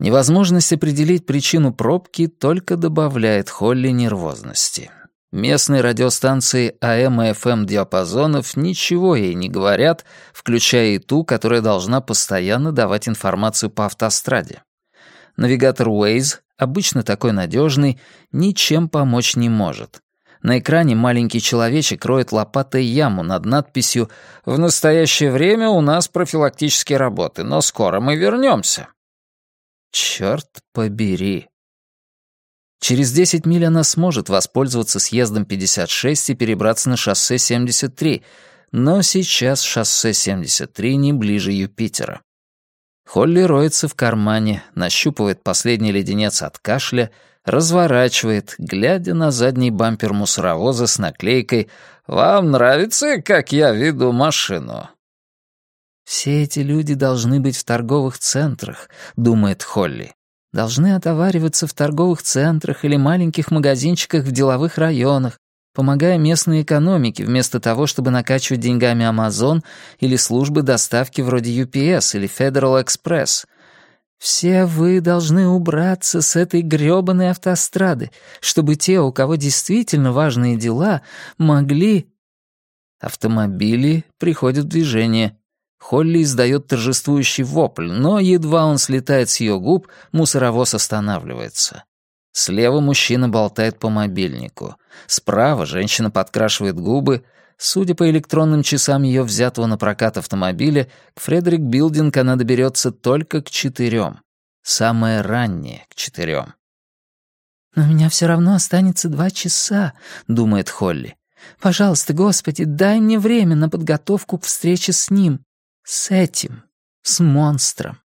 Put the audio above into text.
Невозможность определить причину пробки только добавляет Холли нервозности. Местные радиостанции АМ и ФМ диапазонов ничего ей не говорят, включая и ту, которая должна постоянно давать информацию по автостраде. Навигатор Waze, обычно такой надежный, ничем помочь не может. На экране маленький человечек роет лопатой яму над надписью «В настоящее время у нас профилактические работы, но скоро мы вернемся». Черт побери. Через 10 миль она сможет воспользоваться съездом 56 и перебраться на шоссе 73, но сейчас шоссе 73 не ближе Юпитера. Холли роется в кармане, нащупывает последний леденец от кашля, разворачивает, глядя на задний бампер мусоровоза с наклейкой «Вам нравится, как я веду машину?» «Все эти люди должны быть в торговых центрах», — думает Холли. «Должны отовариваться в торговых центрах или маленьких магазинчиках в деловых районах, помогая местной экономике, вместо того, чтобы накачивать деньгами Amazon или службы доставки вроде UPS или Federal Express. Все вы должны убраться с этой грёбаной автострады, чтобы те, у кого действительно важные дела, могли...» Автомобили приходят в движение. Холли издает торжествующий вопль, но едва он слетает с ее губ, мусоровоз останавливается. Слева мужчина болтает по мобильнику. Справа женщина подкрашивает губы. Судя по электронным часам ее взятого на прокат автомобиля, к Фредерик Билдинг она доберется только к 4. Самое раннее — к 4. «Но у меня все равно останется 2 часа», — думает Холли. «Пожалуйста, Господи, дай мне время на подготовку к встрече с ним. С этим. С монстром».